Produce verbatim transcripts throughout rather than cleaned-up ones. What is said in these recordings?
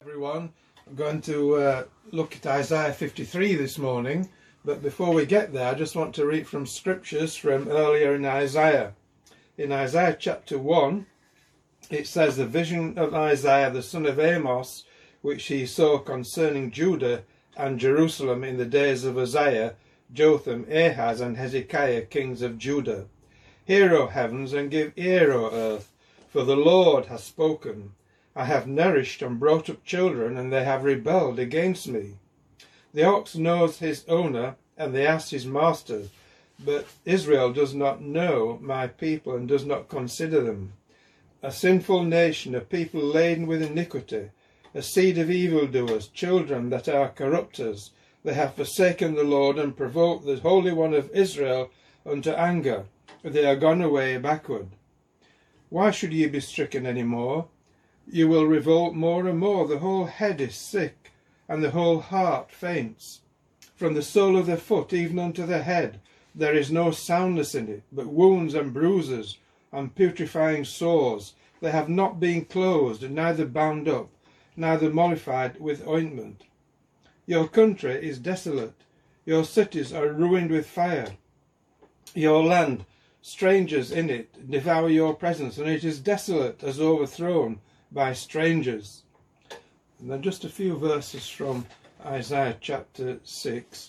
Everyone, I'm going to uh, look at Isaiah fifty-three this morning, but before we get there I just want to read from scriptures from earlier in Isaiah. In Isaiah chapter one it says, "The vision of Isaiah the son of Amos, which he saw concerning Judah and Jerusalem in the days of Uzziah, Jotham, Ahaz and Hezekiah, kings of Judah. Hear, O heavens, and give ear, O earth, for the Lord has spoken. I have nourished and brought up children, and they have rebelled against me. The ox knows his owner, and the ass his master, but Israel does not know my people, and does not consider them. A sinful nation, a people laden with iniquity, a seed of evildoers, children that are corrupters. They have forsaken the Lord, and provoked the Holy One of Israel unto anger. They are gone away backward. Why should ye be stricken any more? You will revolt more and more. The whole head is sick, and the whole heart faints. From the sole of the foot even unto the head there is no soundness in it, but wounds and bruises, and putrefying sores. They have not been closed, neither bound up, neither mollified with ointment. Your country is desolate, your cities are ruined with fire. Your land, strangers in it, devour your presence, and it is desolate as overthrown by strangers." And then just a few verses from Isaiah chapter six.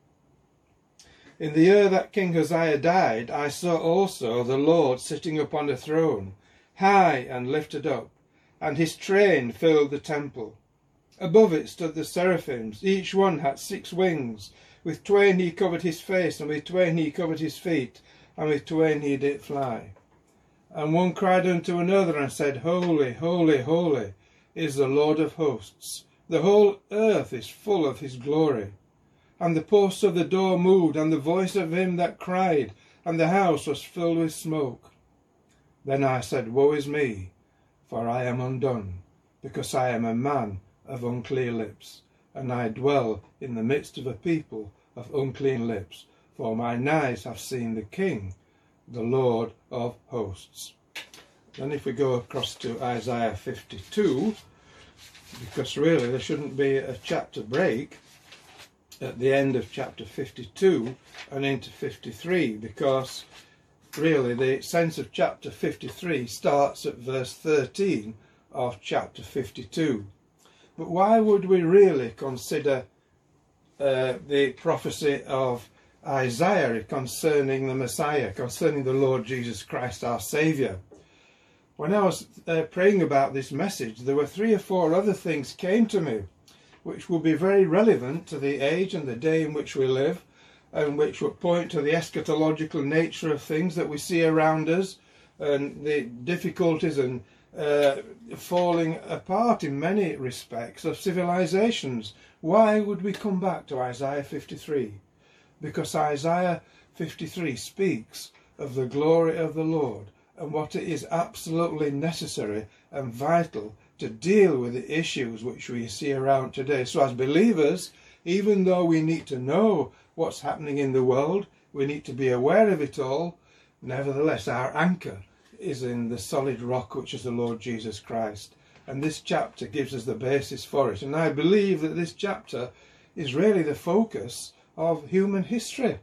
"In the year that King Uzziah died, I saw also the Lord sitting upon a throne, high and lifted up, and his train filled the temple. Above it stood the seraphims, each one had six wings. With twain he covered his face, and with twain he covered his feet, and with twain he did fly. And one cried unto another and said, Holy, holy, holy is the Lord of hosts. The whole earth is full of his glory. And the posts of the door moved, and the voice of him that cried, and the house was filled with smoke. Then I said, Woe is me, for I am undone, because I am a man of unclean lips, and I dwell in the midst of a people of unclean lips, for mine eyes have seen the King, the Lord of hosts." Then if we go across to Isaiah fifty-two, because really there shouldn't be a chapter break at the end of chapter fifty-two and into fifty-three, because really the sense of chapter fifty-three starts at verse thirteen of chapter fifty-two. But why would we really consider uh, the prophecy of Isaiah concerning the Messiah, concerning the Lord Jesus Christ, our Saviour? When I was uh, praying about this message, there were three or four other things came to me which will be very relevant to the age and the day in which we live, and which will point to the eschatological nature of things that we see around us, and the difficulties and uh, falling apart in many respects of civilizations. Why would we come back to Isaiah fifty-three? Because Isaiah fifty-three speaks of the glory of the Lord, and what it is absolutely necessary and vital to deal with the issues which we see around today. So as believers, even though we need to know what's happening in the world, we need to be aware of it all, nevertheless our anchor is in the solid rock, which is the Lord Jesus Christ. And this chapter gives us the basis for it. And I believe that this chapter is really the focus of human history,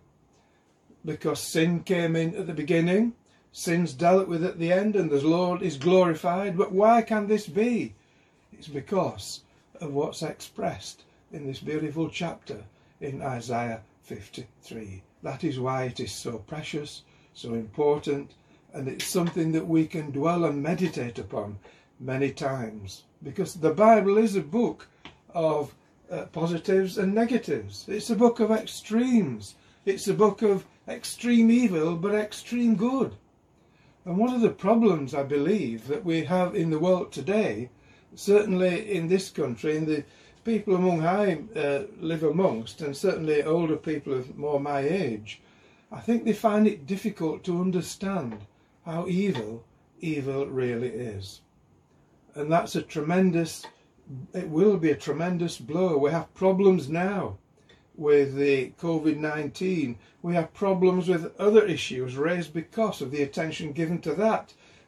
because sin came in at the beginning, sin's dealt with at the end, and the Lord is glorified. But why can this be? It's because of what's expressed in this beautiful chapter in Isaiah fifty-three. That is why it is so precious, so important, and it's something that we can dwell and meditate upon many times, because the Bible is a book of Uh, positives and negatives. It's a book of extremes. It's a book of extreme evil but extreme good. And one of the problems, I believe, that we have in the world today, certainly in this country, in the people among I uh, live amongst, and certainly older people of more my age, I think they find it difficult to understand how evil evil really is. And that's a tremendous It will be a tremendous blow. We have problems now with the COVID nineteen. We have problems with other issues raised because of the attention given to that.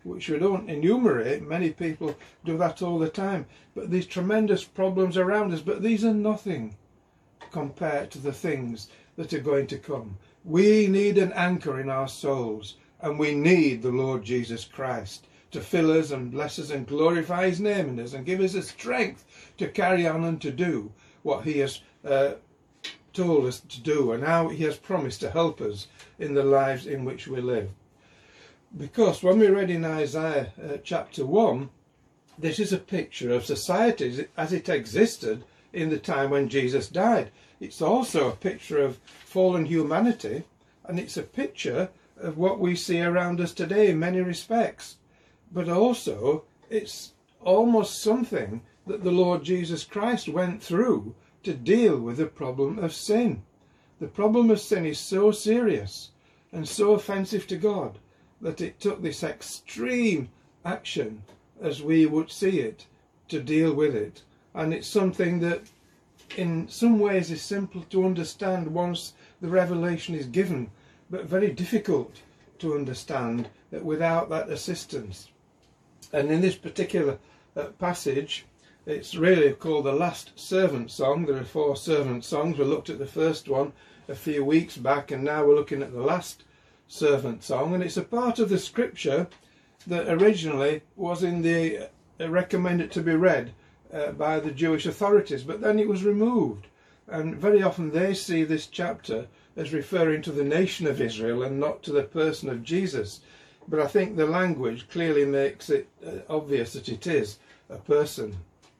which we don't enumerate. Many people do that all the time. But these tremendous problems around us, but these are nothing compared to the things that are going to come. We need an anchor in our souls, and we need the Lord Jesus Christ to fill us and bless us and glorify his name in us and give us the strength to carry on and to do what he has uh, told us to do, and how he has promised to help us in the lives in which we live. Because when we read in Isaiah uh, chapter one, this is a picture of society as it existed in the time when Jesus died. It's also a picture of fallen humanity, and it's a picture of what we see around us today in many respects. But also, it's almost something that the Lord Jesus Christ went through to deal with the problem of sin. The problem of sin is so serious and so offensive to God that it took this extreme action, as we would see it, to deal with it. And it's something that in some ways is simple to understand once the revelation is given, but very difficult to understand that without that assistance. And in this particular uh, passage, it's really called the Last Servant Song. There are four servant songs. We looked at the first one a few weeks back, and now we're looking at the Last Servant Song. And it's a part of the scripture that originally was in the uh, recommended to be read uh, by the Jewish authorities, but then it was removed. And very often they see this chapter as referring to the nation of Israel and not to the person of Jesus. But I think the language clearly makes it uh, obvious that it is a person.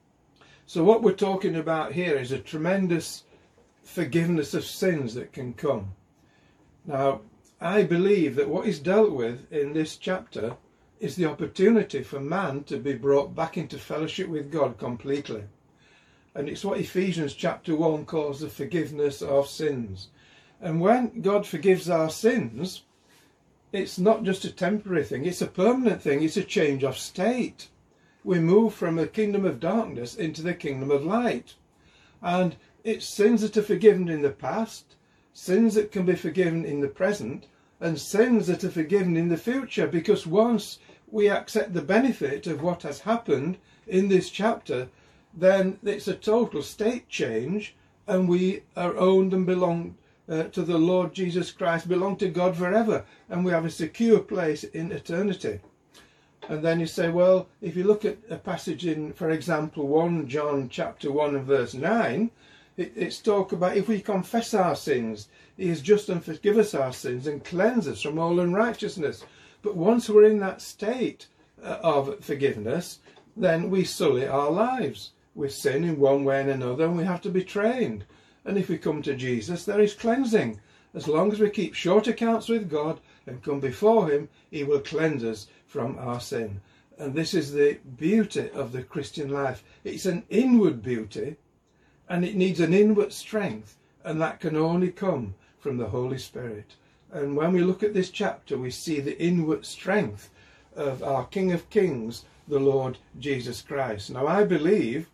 So what we're talking about here is a tremendous forgiveness of sins that can come. Now, I believe that what is dealt with in this chapter is the opportunity for man to be brought back into fellowship with God completely. And it's what Ephesians chapter one calls the forgiveness of sins. And when God forgives our sins, it's not just a temporary thing, it's a permanent thing, it's a change of state. We move from the kingdom of darkness into the kingdom of light. And it's sins that are forgiven in the past, sins that can be forgiven in the present, and sins that are forgiven in the future, because once we accept the benefit of what has happened in this chapter, then it's a total state change, and we are owned and belong uh, to the Lord Jesus Christ, belong to God forever, and we have a secure place in eternity. And then you say, well, if you look at a passage in, for example, First John chapter one and verse nine, it, it's talk about if we confess our sins, he is just and forgive us our sins and cleanse us from all unrighteousness. But once we're in that state uh, of forgiveness, then we sully our lives. We sin in one way and another, and we have to be trained. And if we come to Jesus, there is cleansing. As long as we keep short accounts with God and come before him, he will cleanse us from our sin. And this is the beauty of the Christian life. It's an inward beauty, and it needs an inward strength, and that can only come from the Holy Spirit. And when we look at this chapter, we see the inward strength of our King of Kings, the Lord Jesus Christ. Now, I believe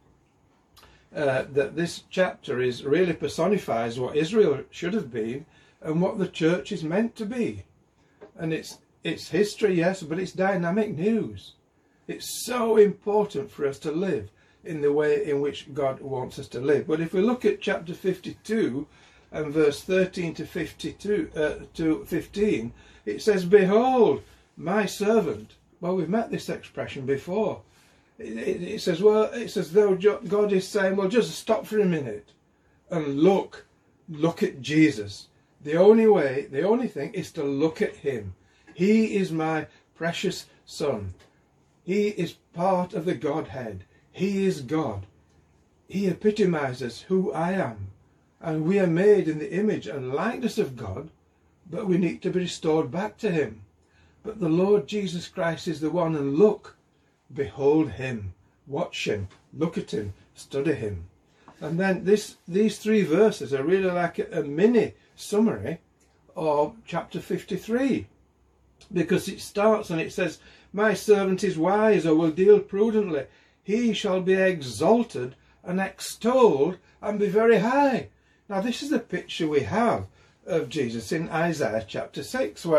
uh, that this chapter is really personifies what Israel should have been and what the church is meant to be. And it's it's history, yes, but it's dynamic news. It's so important for us to live in the way in which God wants us to live. But if we look at chapter fifty-two and verse thirteen to fifty-two uh, to fifteen, it says, "Behold, my servant." Well, we've met this expression before. It, it, it says, well, it's as though God is saying, well, just stop for a minute and look, look at Jesus. The only way, the only thing is to look at him. He is my precious son. He is part of the Godhead. He is God. He epitomizes who I am. And we are made in the image and likeness of God, but we need to be restored back to him. But the Lord Jesus Christ is the one, and look, behold him, watch him, look at him, study him. And then this, these three verses are really like a, a mini summary of chapter fifty-three. Because it starts and it says, "My servant is wise, or will deal prudently. He shall be exalted and extolled and be very high." Now this is the picture we have of Jesus in Isaiah chapter six, where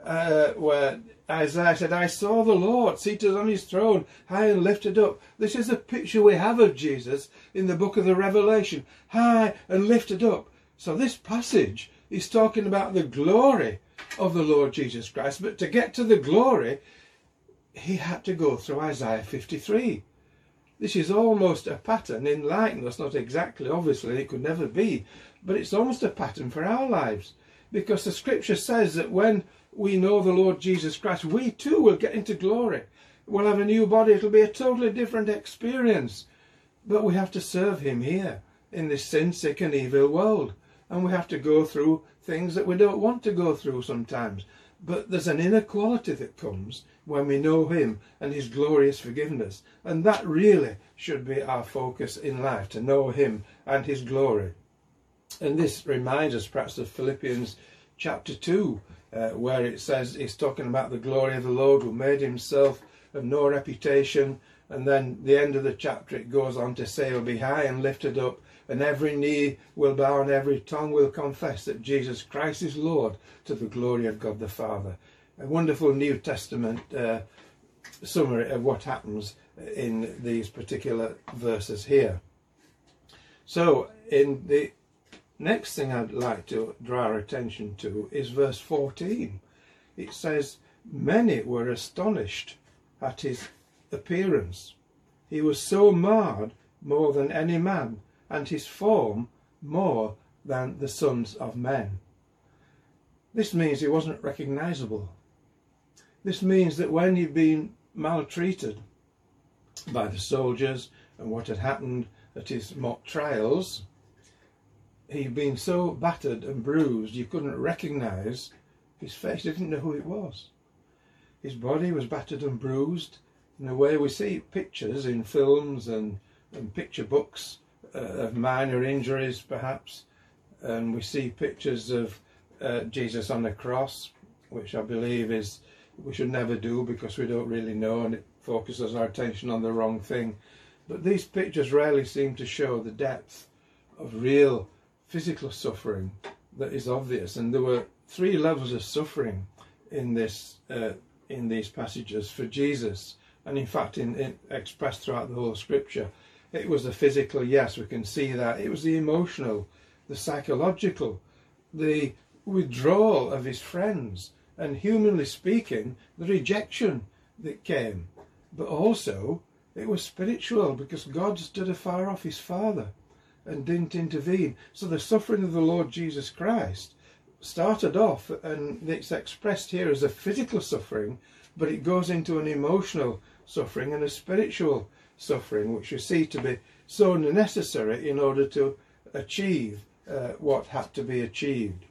uh, where Isaiah said, I saw the Lord seated on his throne, high and lifted up. This is the picture we have of Jesus in the book of the Revelation, high and lifted up. So this passage is talking about the glory of the Lord Jesus Christ. But to get to the glory, he had to go through Isaiah fifty-three. This is almost a pattern in likeness, not exactly, obviously, it could never be, but it's almost a pattern for our lives. Because the scripture says that when we know the Lord Jesus Christ, we too will get into glory. We'll have a new body. It'll be a totally different experience. But we have to serve him here in this sin, sick and evil world. And we have to go through things that we don't want to go through sometimes. But there's an inner quality that comes when we know him and his glorious forgiveness. And that really should be our focus in life, to know him and his glory. And this reminds us perhaps of Philippians chapter two, uh, where it says he's talking about the glory of the Lord who made himself of no reputation. And then the end of the chapter it goes on to say he'll be high and lifted up, and every knee will bow and every tongue will confess that Jesus Christ is Lord, to the glory of God the Father. A wonderful New Testament uh, summary of what happens in these particular verses here. So in the next thing I'd like to draw our attention to is verse fourteen. It says, many were astonished at his appearance. He was so marred more than any man, and his form more than the sons of men. This means he wasn't recognizable. This means that when he'd been maltreated by the soldiers and what had happened at his mock trials, he'd been so battered and bruised you couldn't recognize his face. You didn't know who it was. His body was battered and bruised in the way we see pictures in films and, and picture books uh, of minor injuries perhaps. And we see pictures of uh, Jesus on the cross, which I believe is we should never do because we don't really know and it focuses our attention on the wrong thing. But these pictures rarely seem to show the depth of real physical suffering that is obvious. And there were three levels of suffering in this uh, in these passages for Jesus, and in fact in, in expressed throughout the whole scripture. It was the physical, yes, we can see that. It was the emotional, the psychological, the withdrawal of his friends, and humanly speaking, the rejection that came. But also it was spiritual, because God stood afar off his Father and didn't intervene. So the suffering of the Lord Jesus Christ started off, and it's expressed here as a physical suffering, but it goes into an emotional suffering and a spiritual suffering, which you see to be so necessary in order to achieve uh, what had to be achieved.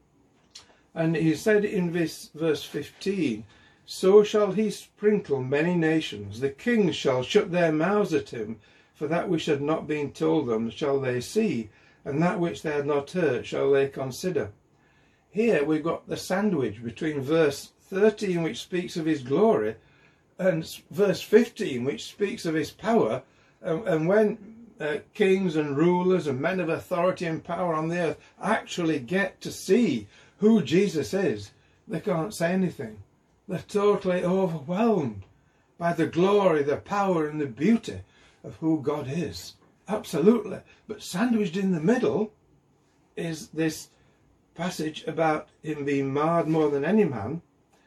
And he said in this verse fifteen, so shall he sprinkle many nations, the kings shall shut their mouths at him, for that which had not been told them shall they see, and that which they had not heard shall they consider. Here we've got the sandwich between verse thirteen, which speaks of his glory, and verse fifteen, which speaks of his power. And, and when uh, kings and rulers and men of authority and power on the earth actually get to see who Jesus is, they can't say anything. They're totally overwhelmed by the glory, the power and the beauty of who God is. Absolutely. But sandwiched in the middle is this passage about him being marred more than any man.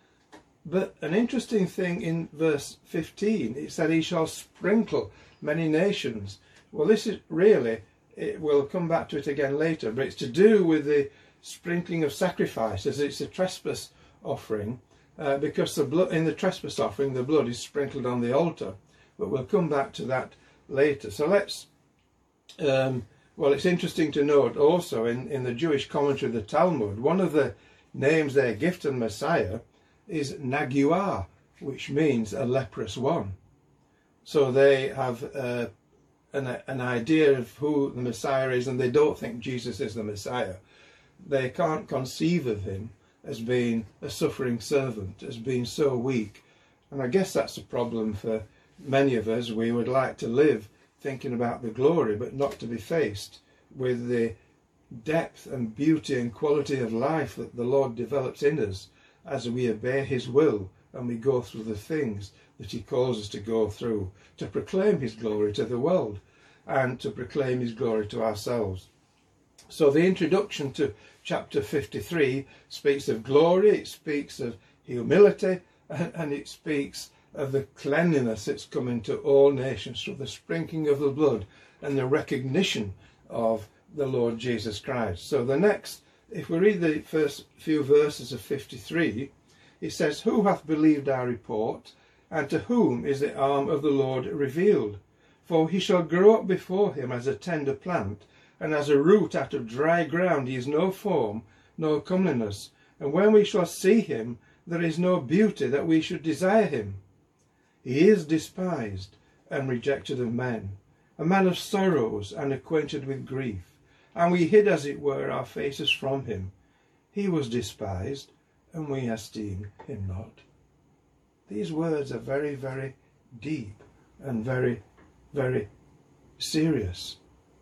But an interesting thing in verse fifteen, it said he shall sprinkle many nations. Well, this is really, it, we'll come back to it again later, but it's to do with the sprinkling of sacrifices. It's a trespass offering, uh, because the blood in the trespass offering, the blood is sprinkled on the altar. But we'll come back to that later. So let's, um, well, it's interesting to note also in, in the Jewish commentary of the Talmud, one of the names they give to the Messiah is Naguar, which means a leprous one. So they have uh, an, an idea of who the Messiah is, and they don't think Jesus is the Messiah. They can't conceive of him as being a suffering servant, as being so weak. And I guess that's a problem for many of us. We would like to live thinking about the glory, but not to be faced with the depth and beauty and quality of life that the Lord develops in us as we obey his will and we go through the things that he calls us to go through, to proclaim his glory to the world and to proclaim his glory to ourselves. So the introduction to chapter fifty-three speaks of glory, it speaks of humility, and, and it speaks of the cleanliness that's coming to all nations through the sprinkling of the blood and the recognition of the Lord Jesus Christ. So the next, if we read the first few verses of fifty-three, it says, "Who hath believed our report, and to whom is the arm of the Lord revealed? For he shall grow up before him as a tender plant, and as a root out of dry ground. He is no form, no comeliness. And when we shall see him, there is no beauty that we should desire him. He is despised and rejected of men, a man of sorrows and acquainted with grief. And we hid, as it were, our faces from him. He was despised, and we esteemed him not." These words are very, very deep and very, very serious.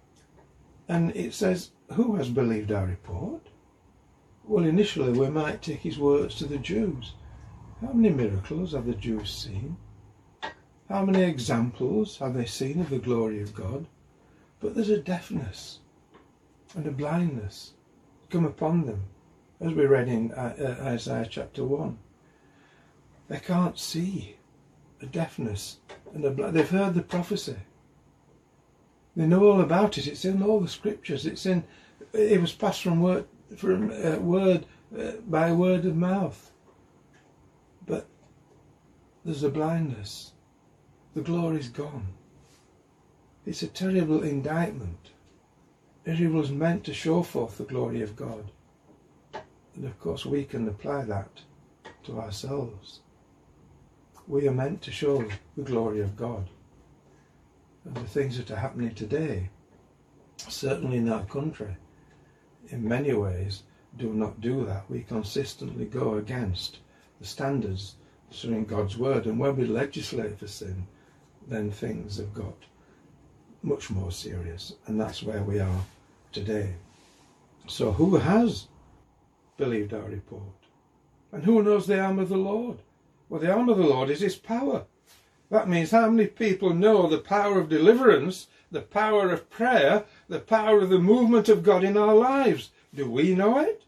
And it says, who has believed our report? Well, initially we might take his words to the Jews. How many miracles have the Jews seen? How many examples have they seen of the glory of God? But there's a deafness and a blindness come upon them, as we read in Isaiah chapter one. They can't see. A deafness and a blind. They've heard the prophecy. They know all about it. It's in all the scriptures. It's in. It was passed from word from uh, word uh, by word of mouth. But there's a blindness. The glory's gone. It's a terrible indictment. It was meant to show forth the glory of God. And of course we can apply that to ourselves. We are meant to show the glory of God. And the things that are happening today, certainly in our country, in many ways do not do that. We consistently go against the standards that are in God's word. And when we legislate for sin, then things have got much more serious. And that's where we are today. So who has believed our report? And who knows the arm of the Lord? Well, the arm of the Lord is his power. That means how many people know the power of deliverance, the power of prayer, the power of the movement of God in our lives? Do we know it?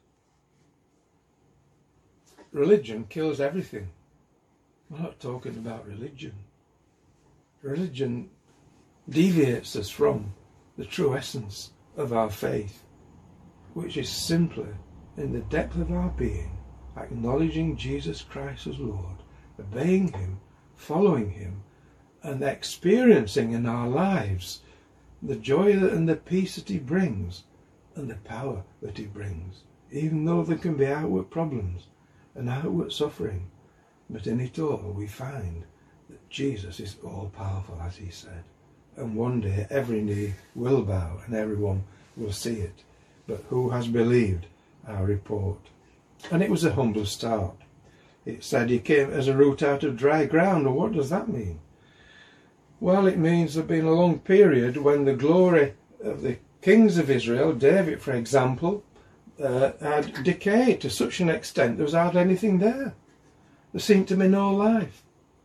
Religion kills everything. We're not talking about religion. Religion deviates us from the true essence of our faith, which is simply in the depth of our being, acknowledging Jesus Christ as Lord, obeying him, following him, and experiencing in our lives the joy and the peace that he brings and the power that he brings, even though there can be outward problems and outward suffering. But in it all we find that Jesus is all powerful, as he said, and one day every knee will bow and everyone will see it. But who has believed our report? And it was a humble start. It said he came as a root out of dry ground. And what does that mean? Well, it means there's been a long period when the glory of the kings of Israel, David for example, uh, had decayed to such an extent there was hardly anything there. There seemed to be no life.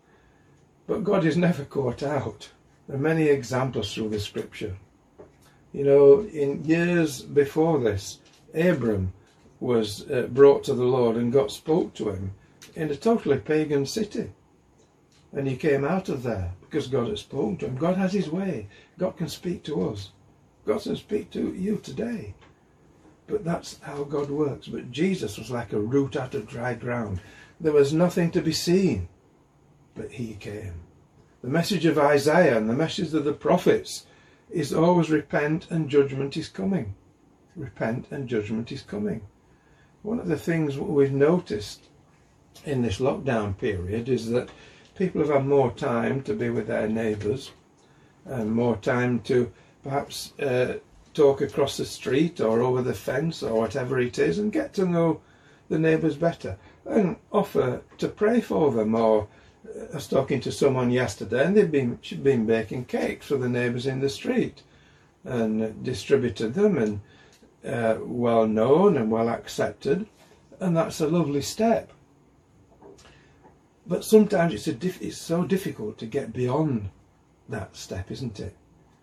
But God is never caught out. There are many examples through the scripture. You know, in years before this, Abram was uh, brought to the Lord, and God spoke to him in a totally pagan city. And he came out of there because God had spoken to him. God has his way. God can speak to us. God can speak to you today. But that's how God works. But Jesus was like a root out of dry ground. There was nothing to be seen, but he came. The message of Isaiah and the message of the prophets is always repent and judgment is coming. Repent and judgment is coming. One of the things we've noticed in this lockdown period is that people have had more time to be with their neighbours and more time to perhaps uh, talk across the street or over the fence or whatever it is and get to know the neighbours better and offer to pray for them. Or I was talking to someone yesterday and they'd been, she'd been baking cakes for the neighbours in the street and distributed them, and uh, well known and well accepted, and that's a lovely step. But sometimes it's, a diff it's so difficult to get beyond that step, isn't it?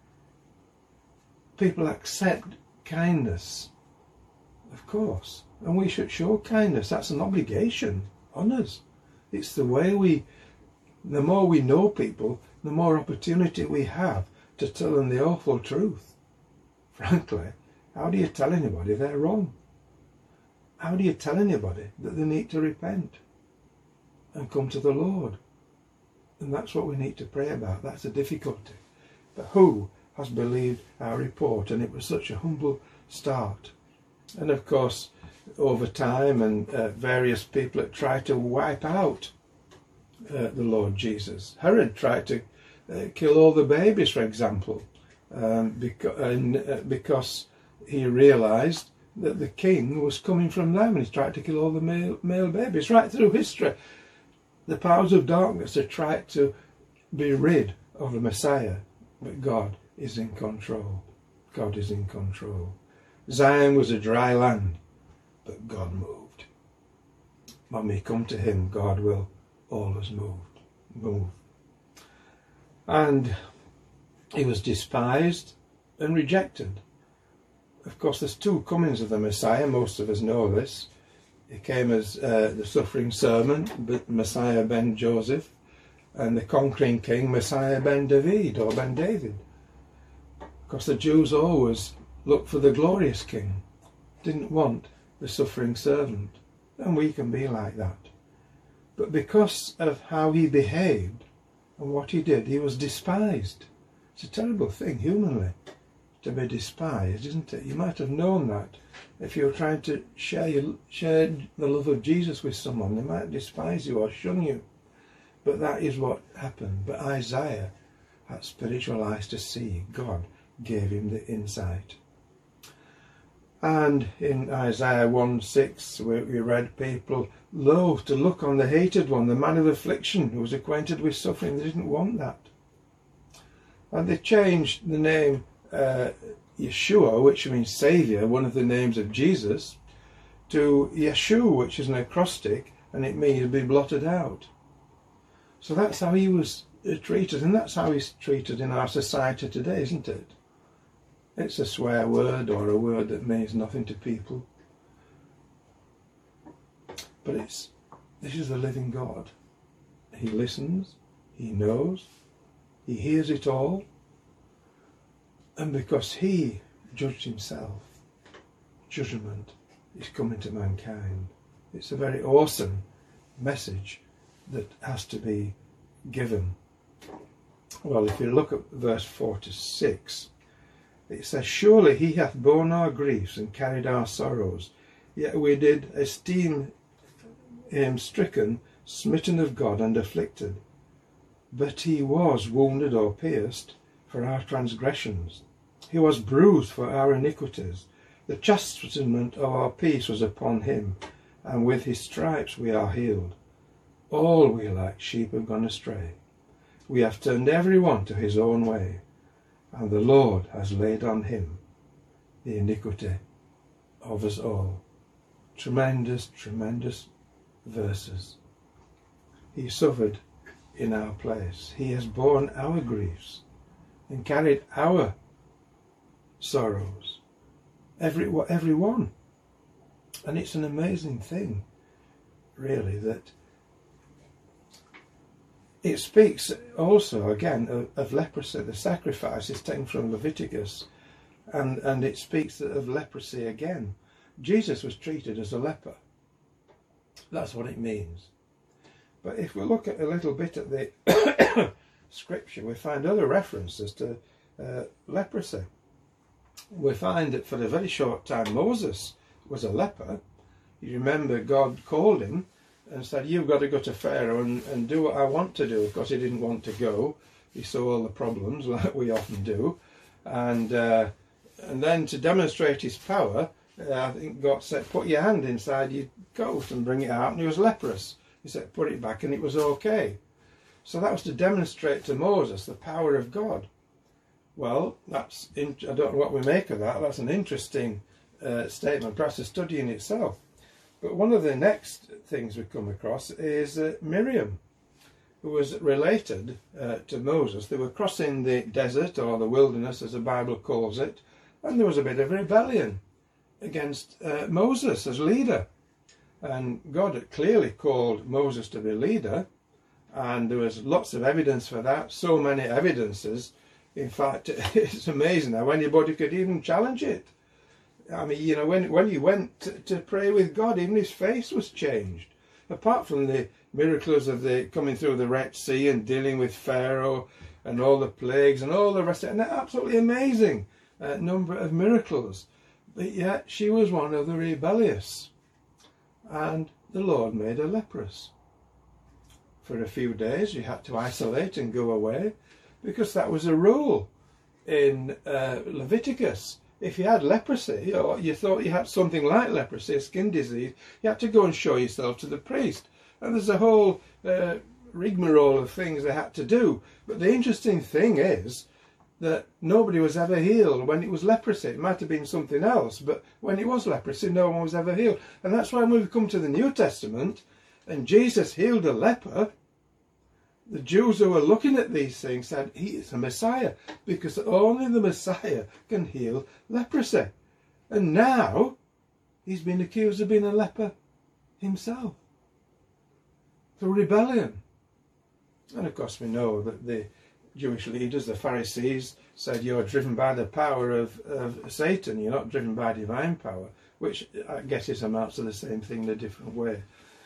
People accept kindness, of course, and we should show kindness. That's an obligation on us. It's the way we, the more we know people, the more opportunity we have to tell them the awful truth. Frankly, how do you tell anybody they're wrong? How do you tell anybody that they need to repent and come to the Lord? And that's what we need to pray about. That's the difficulty. But who has believed our report? And it was such a humble start. And of course, over time, and uh, various people that tried to wipe out uh, the Lord Jesus. Herod tried to uh, kill all the babies, for example, um, because, and, uh, because he realised that the king was coming from them, and he tried to kill all the male, male babies. Right through history, the powers of darkness have tried to be rid of the Messiah, but God is in control. God is in control. Zion was a dry land, but God moved. When we come to him, God will always move. move. And he was despised and rejected. Of course, there's two comings of the Messiah. Most of us know this. He came as uh, the suffering servant, Messiah ben Joseph, and the conquering king, Messiah ben David, or ben David. Because the Jews always looked for the glorious king, didn't want the suffering servant. And we can be like that. But because of how he behaved and what he did, he was despised. It's a terrible thing, humanly, to be despised, isn't it? You might have known that if you were trying to share, your, share the love of Jesus with someone. They might despise you or shun you. But that is what happened. But Isaiah had spiritual eyes to see. God gave him the insight. And in Isaiah one six, we, we read, people loathe to look on the hated one, the man of affliction, who was acquainted with suffering. They didn't want that. And they changed the name uh, Yeshua, which means Saviour, one of the names of Jesus, to Yeshu, which is an acrostic, and it means to be blotted out. So that's how he was treated, and that's how he's treated in our society today, isn't it? It's a swear word or a word that means nothing to people. But it's, this is the living God. He listens, he knows, he hears it all. And because he judged himself, judgment is coming to mankind. It's a very awesome message that has to be given. Well, if you look at verse forty-six, it says, surely he hath borne our griefs and carried our sorrows, yet we did esteem him stricken, smitten of God, and afflicted. But he was wounded or pierced for our transgressions. He was bruised for our iniquities. The chastisement of our peace was upon him, and with his stripes we are healed. All we like sheep have gone astray. We have turned every one to his own way, and the Lord has laid on him the iniquity of us all. Tremendous, tremendous verses. He suffered in our place. He has borne our griefs and carried our sorrows. Every, every one. And it's an amazing thing, really, that it speaks also, again, of, of leprosy. The sacrifice is taken from Leviticus, and, and it speaks of leprosy again. Jesus was treated as a leper. That's what it means. But if we look at a little bit at the scripture, we find other references to uh, leprosy. We find that for a very short time Moses was a leper. You remember God called him and said, you've got to go to Pharaoh and, and do what I want to do. Of course, he didn't want to go. He saw all the problems, like we often do. And uh, and then to demonstrate his power, uh, I think God said, put your hand inside your coat and bring it out. And he was leprous. He said, put it back, and it was okay. So that was to demonstrate to Moses the power of God. Well, that's in, I don't know what we make of that. That's an interesting uh, statement, perhaps a study in itself. But one of the next things we come across is uh, Miriam. who was related uh, to Moses. They were crossing the desert, or the wilderness as the Bible calls it, and there was a bit of rebellion against uh, Moses as leader. And God had clearly called Moses to be leader, and there was lots of evidence for that, so many evidences. In fact, it's amazing how anybody could even challenge it. I mean, you know, when, when he went to, to pray with God, even his face was changed. Apart from the miracles of the coming through the Red Sea and dealing with Pharaoh and all the plagues and all the rest of it, and an absolutely amazing uh, number of miracles. But yet she was one of the rebellious. And the Lord made her leprous. For a few days you had to isolate and go away, because that was a rule in uh, Leviticus. If you had leprosy, or you thought you had something like leprosy, a skin disease, you had to go and show yourself to the priest. And there's a whole uh, rigmarole of things they had to do. But the interesting thing is that nobody was ever healed when it was leprosy. It might have been something else, but when it was leprosy, no one was ever healed. And that's why when we come to the New Testament, and Jesus healed a leper, the Jews who were looking at these things said, he is a Messiah, because only the Messiah can heal leprosy. And now, he's been accused of being a leper himself, for rebellion. And of course we know that the Jewish leaders, the Pharisees, said you're driven by the power of, of Satan, you're not driven by divine power, which I guess is amounts to the same thing in a different way.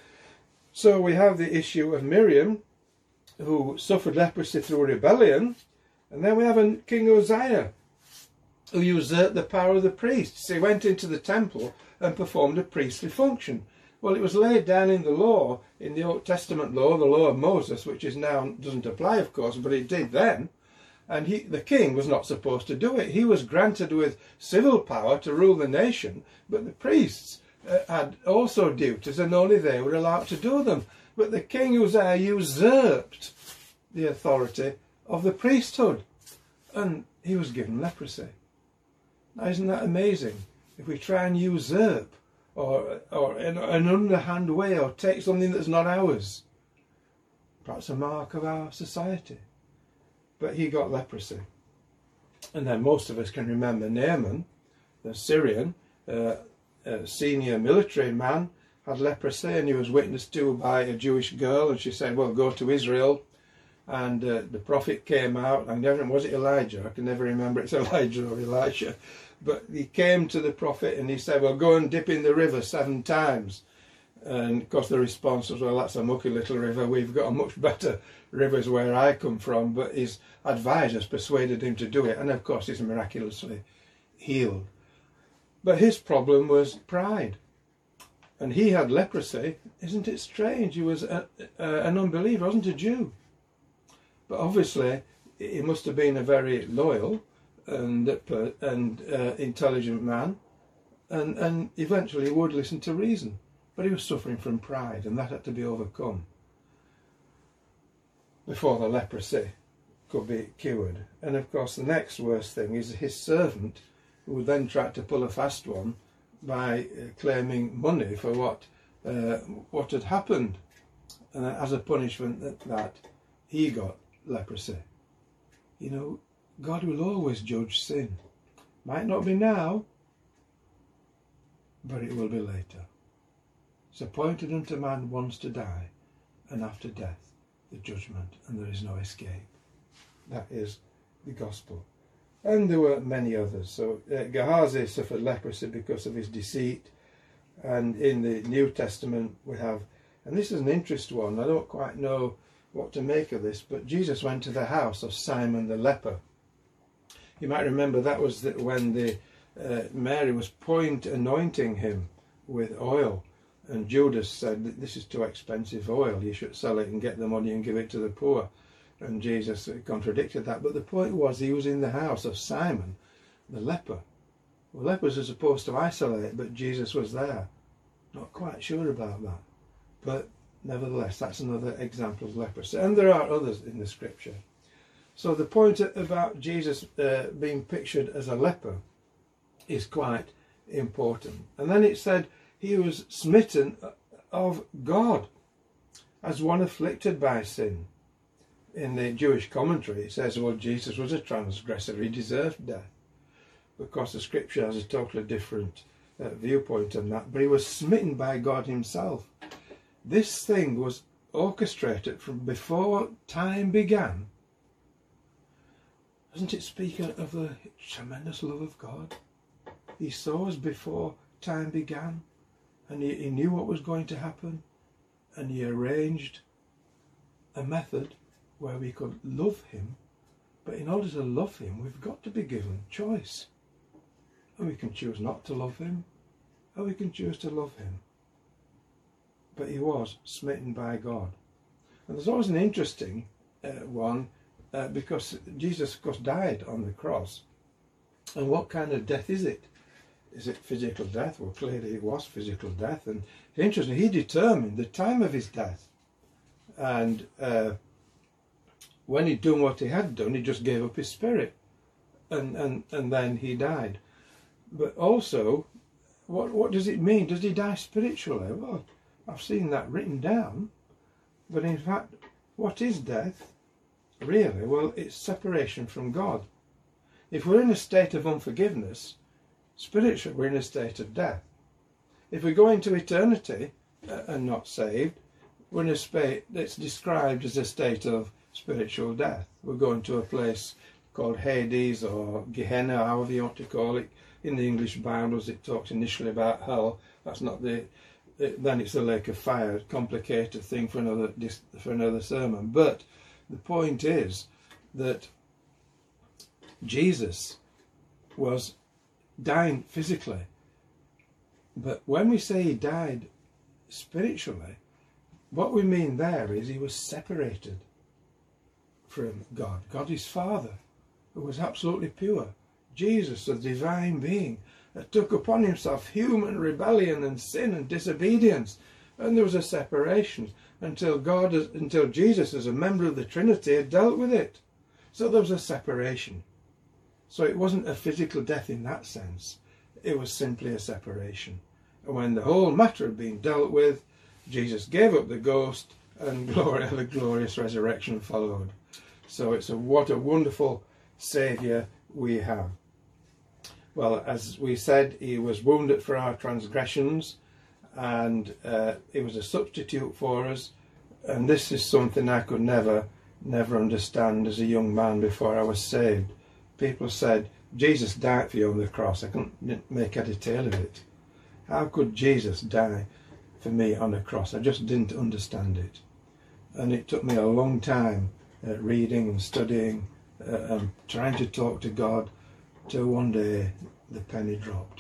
So we have the issue of Miriam, who suffered leprosy through rebellion, and then we have a King Uzziah, who usurped the power of the priests. He went into the temple and performed a priestly function. Well, it was laid down in the law, in the Old Testament law, the law of Moses, which is now doesn't apply, of course, but it did then. And he, the king was not supposed to do it. He was granted with civil power to rule the nation, but the priests uh, had also duties, and only they were allowed to do them. But the king Uzziah usurped the authority of the priesthood, and he was given leprosy. Now, isn't that amazing? If we try and usurp, or, or in an underhand way, or take something that's not ours, perhaps a mark of our society. But he got leprosy. And then most of us can remember Naaman, the Syrian, uh, a senior military man, had leprosy, and he was witnessed to by a Jewish girl, and she said, well, go to Israel. And uh, the prophet came out, and never, was it Elijah? I can never remember it's Elijah or Elisha. But he came to the prophet and he said, well, go and dip in the river seven times. And of course the response was, well, that's a mucky little river. We've got a much better rivers where I come from. But his advisors persuaded him to do it. And of course he's miraculously healed. But his problem was pride. And he had leprosy. Isn't it strange? He was a, a, an unbeliever, wasn't a Jew. But obviously he must have been a very loyal and and uh, intelligent man, and and eventually would listen to reason, but he was suffering from pride, and that had to be overcome before the leprosy could be cured. And of course the next worst thing is his servant, who then tried to pull a fast one by uh, claiming money for what uh, what had happened, and as a punishment that, that he got leprosy. You know, God will always judge sin. Might not be now, but it will be later. It's appointed unto man once to die, and after death the judgment, and there is no escape. That is the gospel. And there were many others. So uh, Gehazi suffered leprosy because of his deceit, and in the New Testament we have, and this is an interesting one, I don't quite know what to make of this, but Jesus went to the house of Simon the leper. You might remember that was the, when the uh, Mary was point anointing him with oil, and Judas said, this is too expensive oil, you should sell it and get the money and give it to the poor. And Jesus contradicted that. But the point was, he was in the house of Simon the leper. Well, lepers are supposed to isolate, but Jesus was there. Not quite sure about that, but nevertheless that's another example of leprosy, and there are others in the scripture. So the point about Jesus uh, being pictured as a leper is quite important. And then it said he was smitten of God as one afflicted by sin. in the Jewish commentary it says, well, Jesus was a transgressor, he deserved death. Of course, the scripture has a totally different uh, viewpoint on that, but he was smitten by God himself. This thing was orchestrated from before time began. Doesn't it speak of the tremendous love of God? He saw us before time began, and he, he knew what was going to happen, and he arranged a method where we could love him. But in order to love him, we've got to be given choice. And we can choose not to love him, or we can choose to love him. But he was smitten by God. And there's always an interesting uh, one, uh, because Jesus, of course, died on the cross. And what kind of death is it? Is it physical death? Well, clearly it was physical death. And interesting, he determined the time of his death. And uh, when he'd done what he had done, he just gave up his spirit. And, and, and then he died. But also, what, what does it mean? Does he die spiritually? Well, I've seen that written down. But in fact, what is death? Really? Well, it's separation from God. If we're in a state of unforgiveness, spiritually we're in a state of death. If we go into eternity uh, and not saved, we're in a state that's described as a state of spiritual death. We're going to a place called Hades or Gehenna, however you want to call it. In the English Bibles it talks initially about hell. That's not the... then it's the lake of fire, complicated thing for another for another sermon. But the point is that Jesus was dying physically, but when we say he died spiritually, what we mean there is he was separated from God. God his Father, who was absolutely pure. Jesus, the divine being, that took upon himself human rebellion and sin and disobedience, and there was a separation until God, until Jesus, as a member of the Trinity, had dealt with it. So there was a separation. So it wasn't a physical death in that sense. It was simply a separation. And when the whole matter had been dealt with, Jesus gave up the ghost, and glory, the glorious resurrection followed. So it's a what a wonderful Saviour we have. Well, as we said, he was wounded for our transgressions, and uh, he was a substitute for us. And this is something I could never, never understand as a young man before I was saved. People said, Jesus died for you on the cross. I couldn't make any tale of it. How could Jesus die for me on a cross? I just didn't understand it. And it took me a long time uh, reading and studying uh, and trying to talk to God, till one day the penny dropped.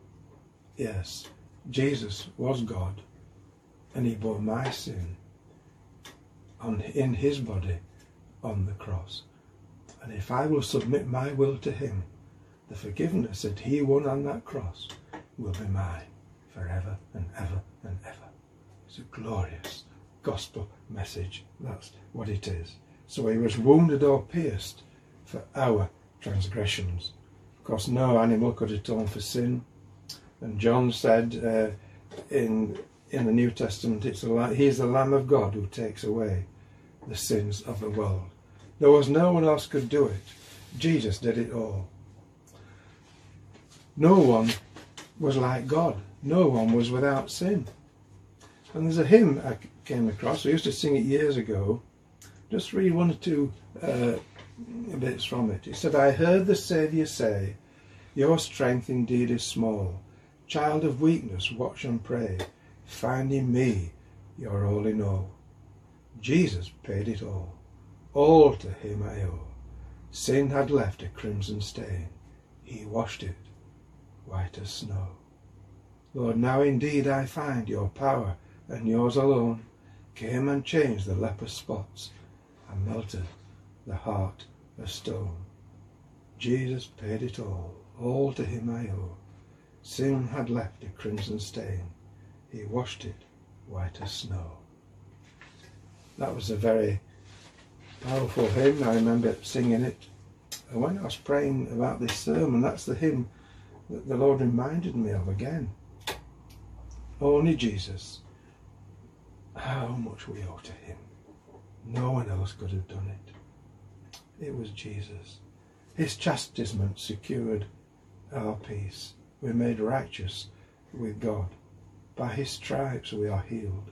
Yes, Jesus was God, and he bore my sin on, in his body on the cross. And if I will submit my will to him, the forgiveness that he won on that cross will be mine forever and ever and ever. It's a glorious gospel message. That's what it is. So he was wounded or pierced for our transgressions. Of course, no animal could atone for sin. And John said uh, in in the New Testament, it's a, he is the Lamb of God who takes away the sins of the world. There was no one else could do it. Jesus did it all. No one was like God. No one was without sin. And there's a hymn I came across. I used to sing it years ago. Just read one or two uh, bits from it. It said, I heard the Saviour say, your strength indeed is small. Child of weakness, watch and pray. Find in me your all in all. Jesus paid it all. All to him I owe. Sin had left a crimson stain. He washed it white as snow. Lord, now indeed I find your power and yours alone came and changed the leper spots and melted the heart of stone. Jesus paid it all. All to him I owe. Sin had left a crimson stain. He washed it white as snow. That was a very powerful hymn. I remember singing it. And when I was praying about this sermon, that's the hymn that the Lord reminded me of again. Only Jesus. How much we owe to him. No one else could have done it. It was Jesus. His chastisement secured our peace. We're made righteous with God. By his stripes we are healed.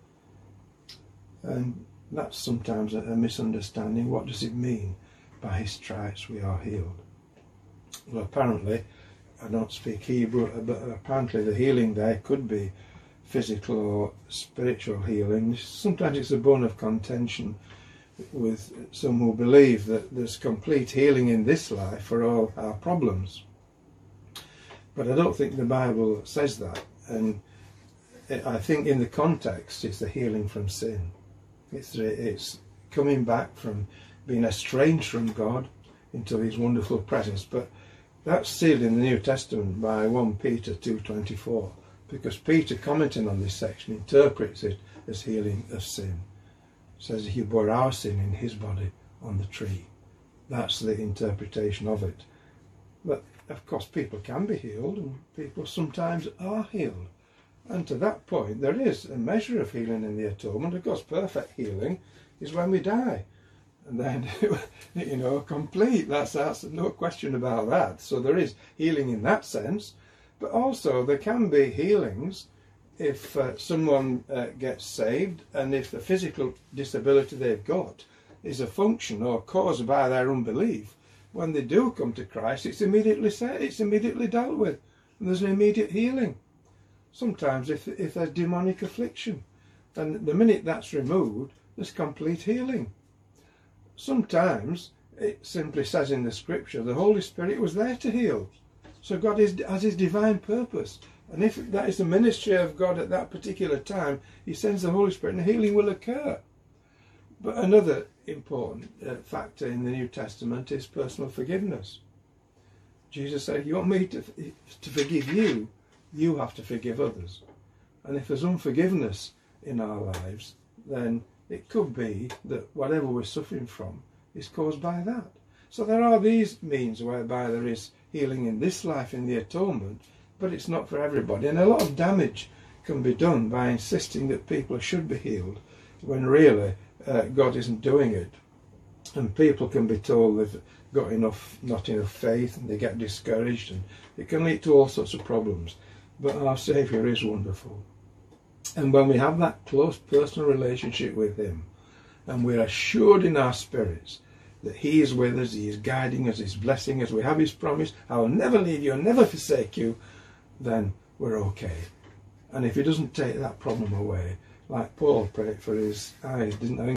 And that's sometimes a, a misunderstanding. What does it mean? By his stripes we are healed. Well, apparently, I don't speak Hebrew, but apparently the healing there could be physical or spiritual healing. Sometimes it's a bone of contention with some who believe that there's complete healing in this life for all our problems. But I don't think the Bible says that. And I think in the context it's the healing from sin. It's, it's coming back from being estranged from God into his wonderful presence. But that's sealed in the New Testament by First Peter two twenty-four, because Peter, commenting on this section, interprets it as healing of sin. It says he bore our sin in his body on the tree. That's the interpretation of it. But of course people can be healed, and people sometimes are healed. And to that point there is a measure of healing in the atonement. Of course perfect healing is when we die. And then, you know, complete, that's, that's no question about that. So there is healing in that sense. But also there can be healings if uh, someone uh, gets saved, and if the physical disability they've got is a function or caused by their unbelief. When they do come to Christ, it's immediately set, it's immediately dealt with, and there's an immediate healing. Sometimes if, if there's demonic affliction, and the minute that's removed, there's complete healing. Sometimes it simply says in the scripture the Holy Spirit was there to heal. So God is, has his divine purpose. And if that is the ministry of God at that particular time, he sends the Holy Spirit and healing will occur. But another important uh, factor in the New Testament is personal forgiveness. Jesus said, you want me to, to forgive you, you have to forgive others. And if there's unforgiveness in our lives, then it could be that whatever we're suffering from is caused by that. So there are these means whereby there is healing in this life in the atonement, but it's not for everybody. And a lot of damage can be done by insisting that people should be healed when really uh, God isn't doing it. And people can be told they've got enough, not enough faith, and they get discouraged, and it can lead to all sorts of problems. But our Saviour is wonderful. And when we have that close personal relationship with him, and we're assured in our spirits that he is with us, he is guiding us, he's blessing us, we have his promise, I will never leave you, never forsake you, then we're okay. And if he doesn't take that problem away, like Paul prayed for his eyes, didn't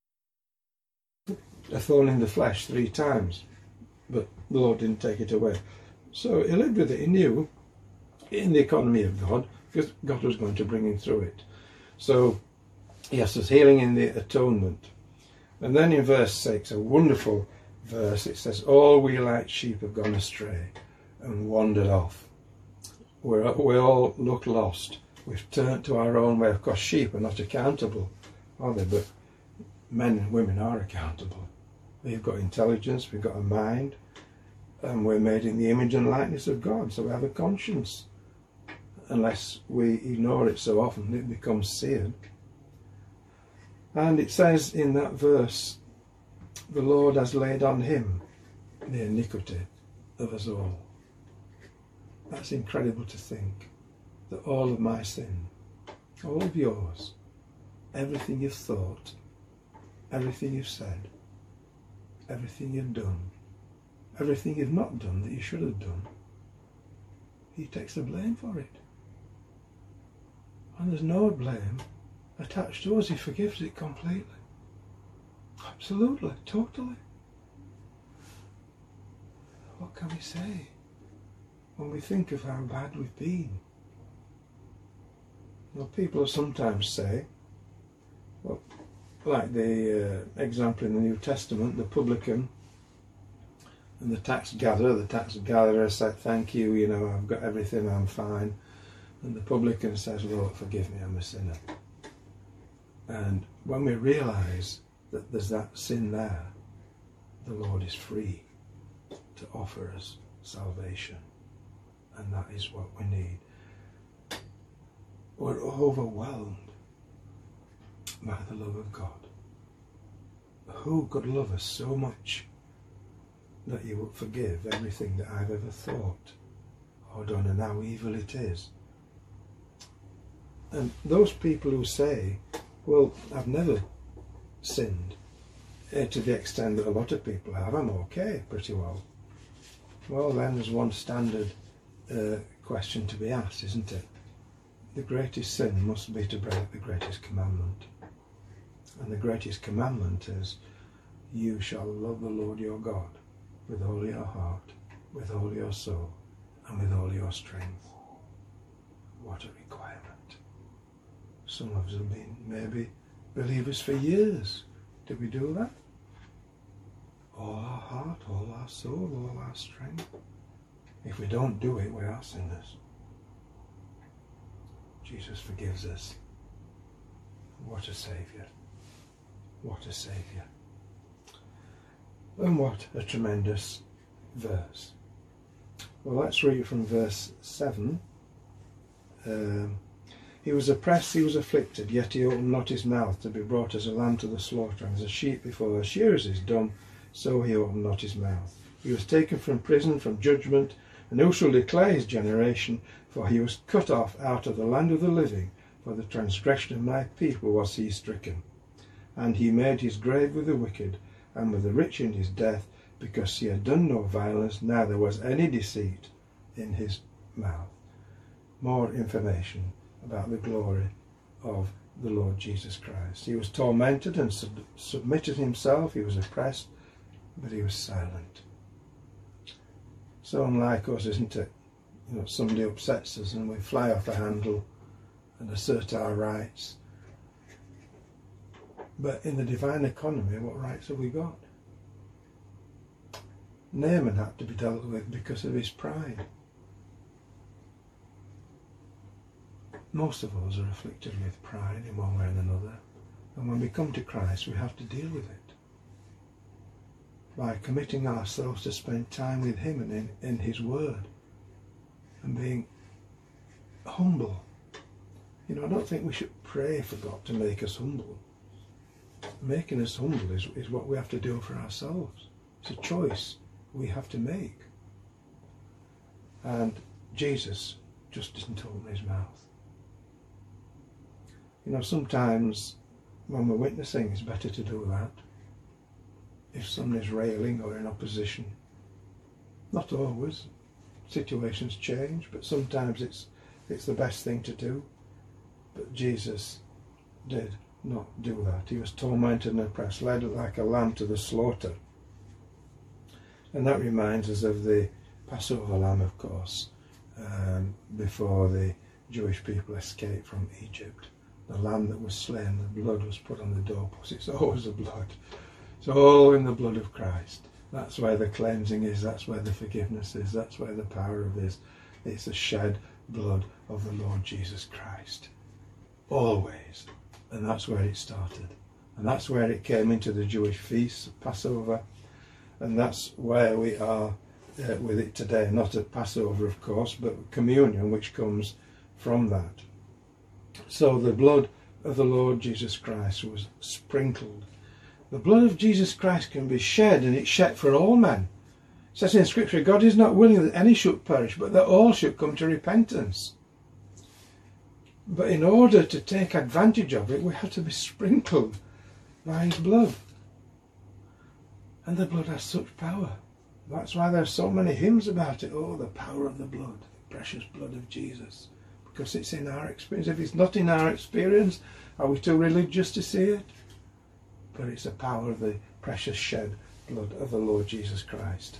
he? A thorn in the flesh three times, but the Lord didn't take it away. So he lived with it, he knew, in the economy of God, because God was going to bring him through it. So, yes, there's healing in the atonement. And then in verse six, a wonderful verse, it says, all we like sheep have gone astray and wandered off. We're, we all look lost. We've turned to our own way. Of course, sheep are not accountable, are they? But men and women are accountable. We've got intelligence, we've got a mind, and we're made in the image and likeness of God, so we have a conscience. Unless we ignore it so often, it becomes seared. And it says in that verse, the Lord has laid on him the iniquity of us all. That's incredible to think, that all of my sin, all of yours, everything you've thought, everything you've said, everything you've done, everything you've not done that you should have done, he takes the blame for it. And there's no blame attached to us. He forgives it completely. Absolutely, totally. What can we say when we think of how bad we've been? Well, people sometimes say, well, like the uh, example in the New Testament, the publican and the tax gatherer. The tax gatherer said, thank you, you know, I've got everything, I'm fine. And the publican says, Lord, forgive me, I'm a sinner. And when we realise that there's that sin there, the Lord is free to offer us salvation. And that is what we need. We're overwhelmed by the love of God. who could love us so much that you would forgive everything that I've ever thought or done and how evil it is? And those people who say, well, I've never sinned, eh, to the extent that a lot of people have, I'm okay pretty well. Well, then there's one standard uh, question to be asked, isn't it? The greatest sin must be to break the greatest commandment. And the greatest commandment is, you shall love the Lord your God with all your heart, with all your soul, and with all your strength. What a requirement. Some of us have been maybe believers for years. Did we do that? All our heart, all our soul, all our strength. If we don't do it, we are sinners. Jesus forgives us. What a Saviour. What a Saviour. And what a tremendous verse. Well, let's read from verse seven. Um, he was oppressed, he was afflicted, yet he opened not his mouth, to be brought as a lamb to the slaughter, and as a sheep before the shearers is dumb, so he opened not his mouth. He was taken from prison, from judgment, and who shall declare his generation? For he was cut off out of the land of the living, for the transgression of my people was he stricken. And he made his grave with the wicked, and with the rich in his death, because he had done no violence, neither was any deceit in his mouth. More information about the glory of the Lord Jesus Christ. He was tormented and sub submitted himself, he was oppressed, but he was silent. So unlike us, isn't it? You know, somebody upsets us and we fly off the handle and assert our rights. But in the divine economy, what rights have we got? Naaman had to be dealt with because of his pride. Most of us are afflicted with pride in one way or another. And when we come to Christ, we have to deal with it. By committing ourselves to spend time with him and in, in his word. And being humble. You know, I don't think we should pray for God to make us humble. Making us humble is, is what we have to do for ourselves. It's a choice we have to make. And Jesus just didn't open his mouth. You know, sometimes when we're witnessing, it's better to do that. If somebody's railing or in opposition. Not always. Situations change, but sometimes it's it's the best thing to do. But Jesus did not do that. He was tormented and oppressed, led like a lamb to the slaughter. And that reminds us of the Passover lamb, of course, um, before the Jewish people escaped from Egypt. The lamb that was slain, the blood was put on the doorpost. It's always the blood. It's all in the blood of Christ. That's where the cleansing is, that's where the forgiveness is, that's where the power of is. It's the shed blood of the Lord Jesus Christ. Always. And that's where it started. And that's where it came into the Jewish feasts of Passover. And that's where we are uh, with it today. Not at Passover, of course, but communion, which comes from that. So the blood of the Lord Jesus Christ was sprinkled. The blood of Jesus Christ can be shed, and it's shed for all men. It says in Scripture, God is not willing that any should perish, but that all should come to repentance. But in order to take advantage of it, we have to be sprinkled by his blood. And the blood has such power. That's why there's so many hymns about it. Oh, the power of the blood, the precious blood of Jesus. Because it's in our experience. If it's not in our experience, are we too religious to see it? But it's the power of the precious shed blood of the Lord Jesus Christ.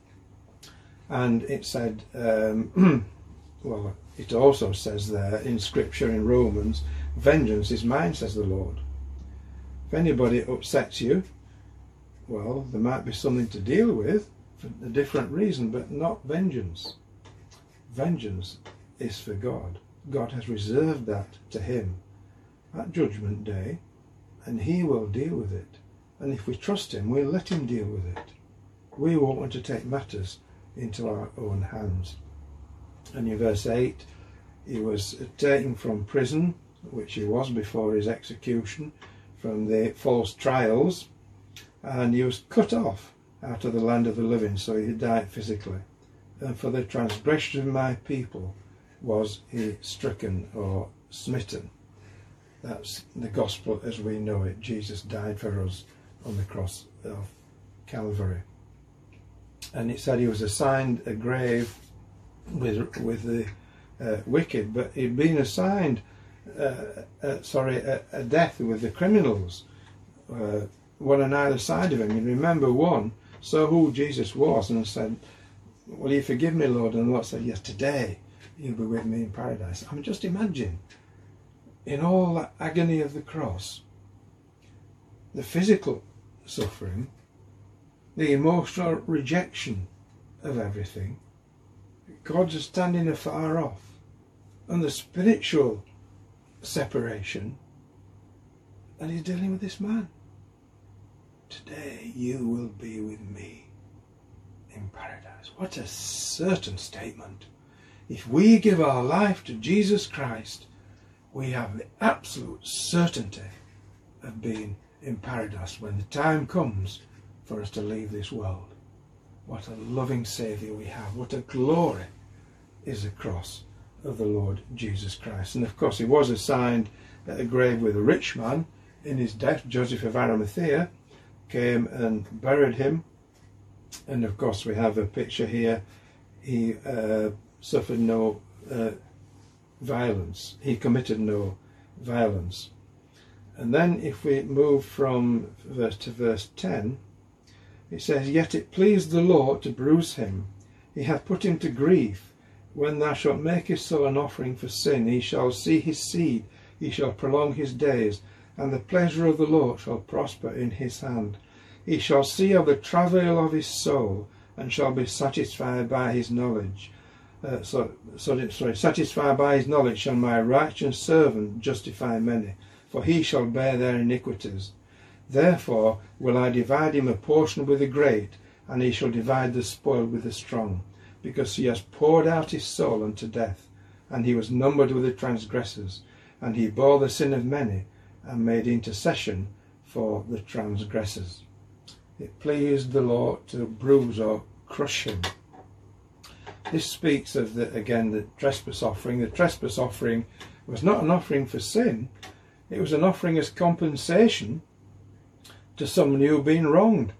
And it said, um, well, it also says there in Scripture in Romans, vengeance is mine, says the Lord. If anybody upsets you, well, there might be something to deal with for a different reason, but not vengeance. Vengeance is for God. God has reserved that to him at Judgment Day, and he will deal with it. And if we trust him, we'll let him deal with it. We won't want to take matters into our own hands. And in verse eight, he was taken from prison, which he was before his execution, from the false trials, and he was cut off out of the land of the living, so he died physically. And for the transgression of my people was he stricken or smitten. That's the gospel as we know it. Jesus died for us on the cross of Calvary. And it said he was assigned a grave with with the uh, wicked, but he'd been assigned uh, uh, sorry a, a death with the criminals, uh, one on either side of him. You remember one saw who Jesus was and said, "Will you forgive me, Lord?" And the Lord said, "Yes, today you'll be with me in paradise." I mean, just imagine, in all that agony of the cross, the physical suffering, the emotional rejection of everything, God's standing afar off, and the spiritual separation, and he's dealing with this man. Today you will be with me in paradise. What a certain statement. If we give our life to Jesus Christ, we have the absolute certainty of being in paradise when the time comes for us to leave this world. What a loving Saviour we have. What a glory is the cross of the Lord Jesus Christ. And of course he was assigned a grave with a rich man in his death. Joseph of Arimathea came and buried him. And of course we have a picture here. He uh, suffered no uh, violence. He committed no violence. And then if we move from verse to verse ten, it says, "Yet it pleased the Lord to bruise him. He hath put him to grief. When thou shalt make his soul an offering for sin, he shall see his seed, he shall prolong his days, and the pleasure of the Lord shall prosper in his hand. He shall see of the travail of his soul, and shall be satisfied by his knowledge. Uh, so, so, sorry, satisfied by his knowledge shall my righteous servant justify many, for he shall bear their iniquities. Therefore will I divide him a portion with the great, and he shall divide the spoil with the strong, because he has poured out his soul unto death, and he was numbered with the transgressors, and he bore the sin of many, and made intercession for the transgressors." It pleased the Lord to bruise or crush him. This speaks of, the, again, the trespass offering. The trespass offering was not an offering for sin, it was an offering as compensation to someone who had been wronged.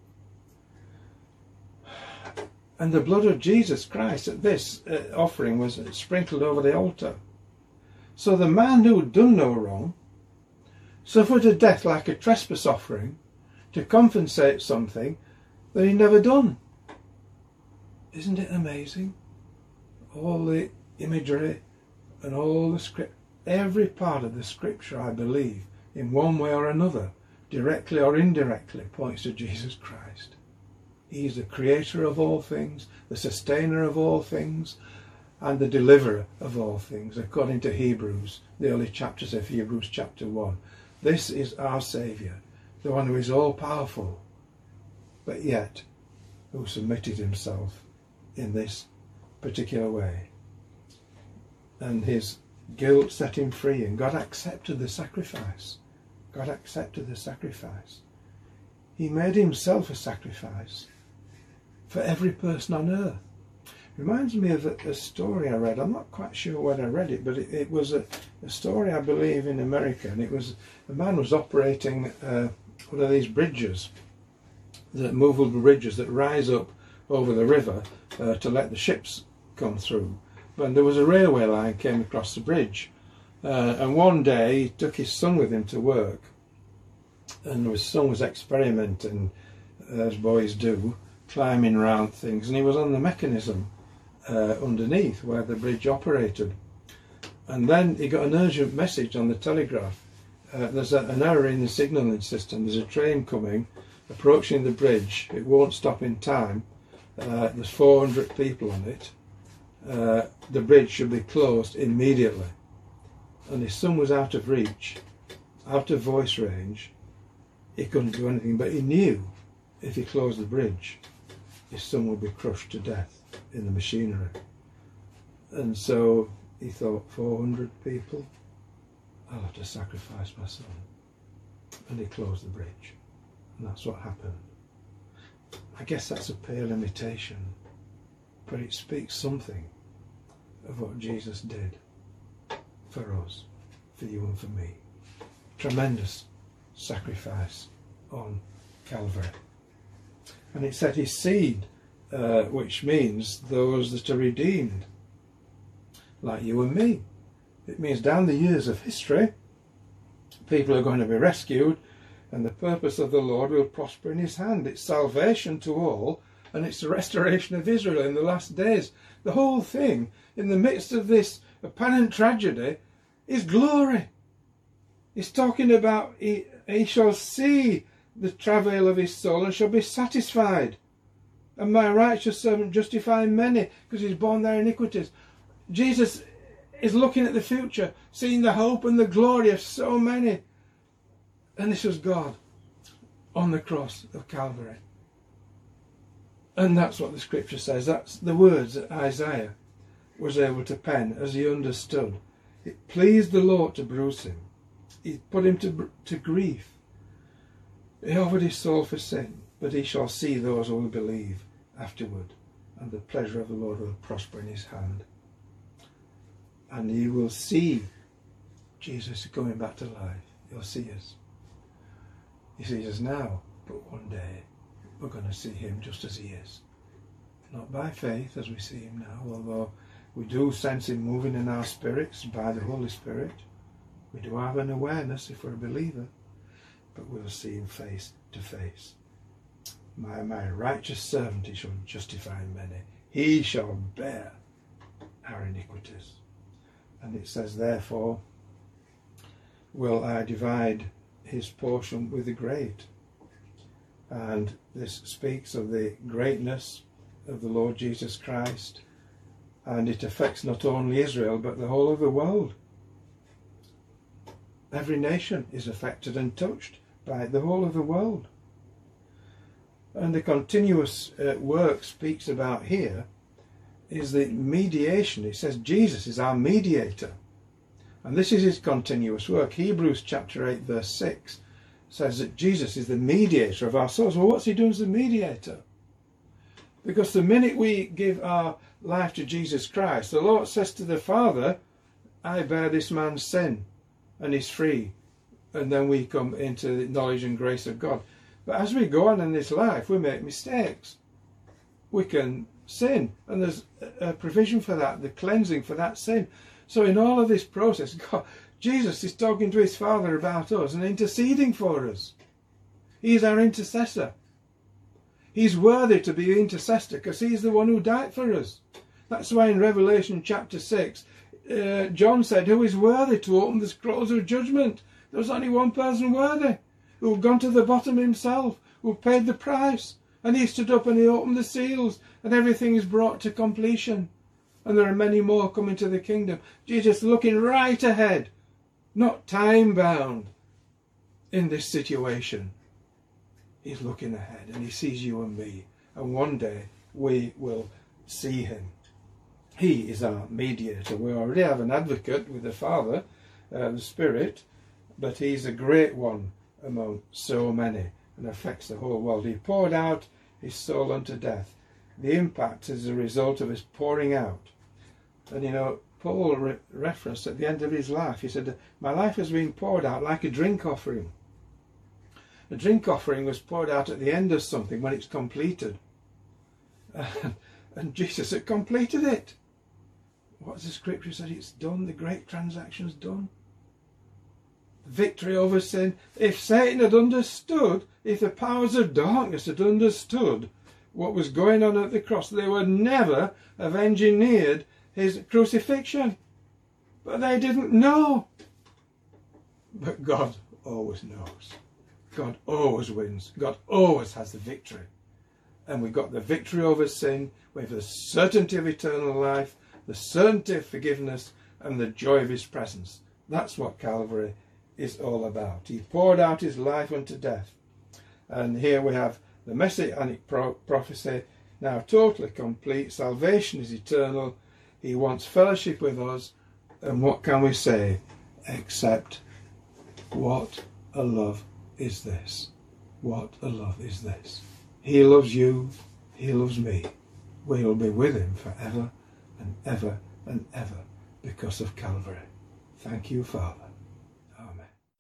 And the blood of Jesus Christ at this uh, offering was sprinkled over the altar. So the man who had done no wrong suffered a death like a trespass offering to compensate something that he'd never done. Isn't it amazing? All the imagery and all the script, every part of the scripture, I believe, in one way or another, directly or indirectly, points to Jesus Christ. He is the creator of all things, the sustainer of all things, and the deliverer of all things, according to Hebrews, the early chapters of Hebrews chapter one. This is our Saviour, the one who is all-powerful, but yet who submitted himself in this particular way. And his guilt set him free, and God accepted the sacrifice. God accepted the sacrifice. He made himself a sacrifice for every person on earth. Reminds me of a, a story I read. I'm not quite sure when I read it, but it, it was a, a story, I believe, in America. And it was a man was operating uh, one of these bridges, the movable bridges that rise up over the river uh, to let the ships come through. But there was a railway line came across the bridge, uh, and one day he took his son with him to work, and his son was experimenting, as boys do, climbing around things, and he was on the mechanism uh, underneath where the bridge operated. And then he got an urgent message on the telegraph. Uh, there's a, an error in the signalling system. There's a train coming, approaching the bridge. It won't stop in time. Uh, there's four hundred people on it. Uh, the bridge should be closed immediately. And his son was out of reach, out of voice range. He couldn't do anything, but he knew if he closed the bridge, his son would be crushed to death in the machinery. And so he thought, four hundred people, I'll have to sacrifice my son. And he closed the bridge. And that's what happened. I guess that's a pale imitation, but it speaks something of what Jesus did for us, for you and for me. Tremendous sacrifice on Calvary. And it said his seed, uh, which means those that are redeemed, like you and me. It means down the years of history, people are going to be rescued, and the purpose of the Lord will prosper in his hand. It's salvation to all, and it's the restoration of Israel in the last days. The whole thing, in the midst of this apparent tragedy, is glory. He's talking about he, he shall see the travail of his soul and shall be satisfied. And my righteous servant justify many, because he's borne their iniquities. Jesus is looking at the future, seeing the hope and the glory of so many. And this was God on the cross of Calvary. And that's what the scripture says. That's the words that Isaiah was able to pen as he understood. It pleased the Lord to bruise him. He put him to, to grief. He offered his soul for sin, but he shall see those who will believe afterward, and the pleasure of the Lord will prosper in his hand. And you will see Jesus coming back to life. You'll see us. He sees us now, but one day we're going to see him just as he is. Not by faith as we see him now, although we do sense him moving in our spirits by the Holy Spirit. We do have an awareness if we're a believer, but we'll see him face to face. My, my righteous servant, he shall justify many. He shall bear our iniquities. And it says, therefore, will I divide his portion with the great. And this speaks of the greatness of the Lord Jesus Christ, and it affects not only Israel but the whole of the world. Every nation is affected and touched by the whole of the world. And the continuous uh, work speaks about here is the mediation. It says Jesus is our mediator. And this is his continuous work. Hebrews chapter eight verse six says that Jesus is the mediator of our souls. Well, what's he doing as the mediator? Because the minute we give our life to Jesus Christ, the Lord says to the Father, I bear this man's sin, and he's free. And then we come into the knowledge and grace of God. But as we go on in this life, we make mistakes. We can sin, and there's a provision for that, the cleansing for that sin. So in all of this process, God, Jesus is talking to his Father about us and interceding for us. He's our intercessor. He's worthy to be intercessor because he's the one who died for us. That's why in Revelation chapter six, uh, John said, who is worthy to open the scrolls of judgment? There was only one person worthy, who had gone to the bottom himself, who paid the price. And he stood up and he opened the seals, and everything is brought to completion. And there are many more coming to the kingdom. Jesus looking right ahead, not time-bound in this situation. He's looking ahead, and he sees you and me. And one day we will see him. He is our mediator. We already have an advocate with the Father, uh, the Spirit, but he's a great one among so many and affects the whole world. He poured out his soul unto death. The impact is a result of his pouring out. And you know, Paul re referenced at the end of his life, he said, my life has been poured out like a drink offering. A drink offering was poured out at the end of something when it's completed. And, and Jesus had completed it. What's the scripture said? It's done. The great transaction's done. Victory over sin. If Satan had understood, if the powers of darkness had understood what was going on at the cross, they would never have engineered his crucifixion. But they didn't know. But God always knows. God always wins. God always has the victory. And we've got the victory over sin. We have the certainty of eternal life, the certainty of forgiveness, and the joy of his presence. That's what Calvary is all about. He poured out his life unto death. And here we have the messianic pro prophecy now totally complete. Salvation is eternal. He wants fellowship with us. And what can we say except, what a love is this? What a love is this? He loves you, he loves me. We'll be with him forever and ever and ever because of Calvary. Thank you, Father.